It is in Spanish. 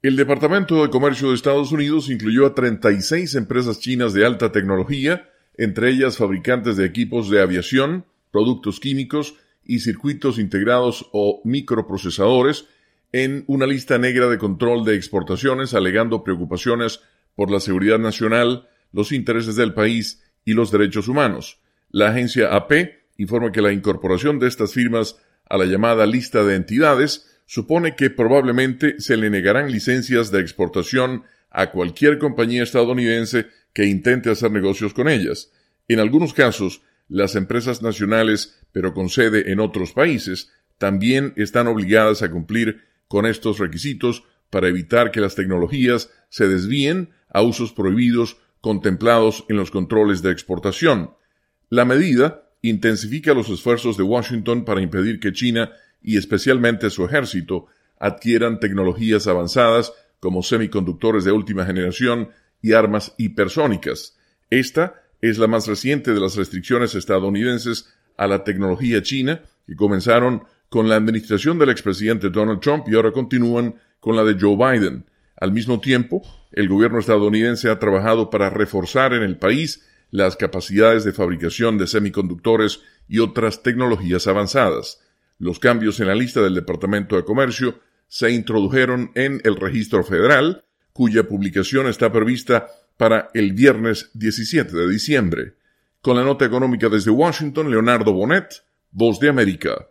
El Departamento de Comercio de Estados Unidos incluyó a 36 empresas chinas de alta tecnología, entre ellas fabricantes de equipos de aviación, productos químicos y circuitos integrados o microprocesadores, en una lista negra de control de exportaciones, alegando preocupaciones por la seguridad nacional, los intereses del país y los derechos humanos. La agencia AP informa que la incorporación de estas firmas a la llamada lista de entidades supone que probablemente se le negarán licencias de exportación a cualquier compañía estadounidense que intente hacer negocios con ellas. En algunos casos, las empresas nacionales, pero con sede en otros países, también están obligadas a cumplir con estos requisitos para evitar que las tecnologías se desvíen a usos prohibidos contemplados en los controles de exportación. La medida intensifica los esfuerzos de Washington para impedir que China y especialmente su ejército adquieran tecnologías avanzadas como semiconductores de última generación y armas hipersónicas. Esta es la más reciente de las restricciones estadounidenses a la tecnología china, que comenzaron con la administración del expresidente Donald Trump y ahora continúan con la de Joe Biden. Al mismo tiempo, el gobierno estadounidense ha trabajado para reforzar en el país las capacidades de fabricación de semiconductores y otras tecnologías avanzadas. Los cambios en la lista del Departamento de Comercio se introdujeron en el Registro Federal, cuya publicación está prevista para el viernes 17 de diciembre. Con la nota económica desde Washington, Leonardo Bonet, Voz de América.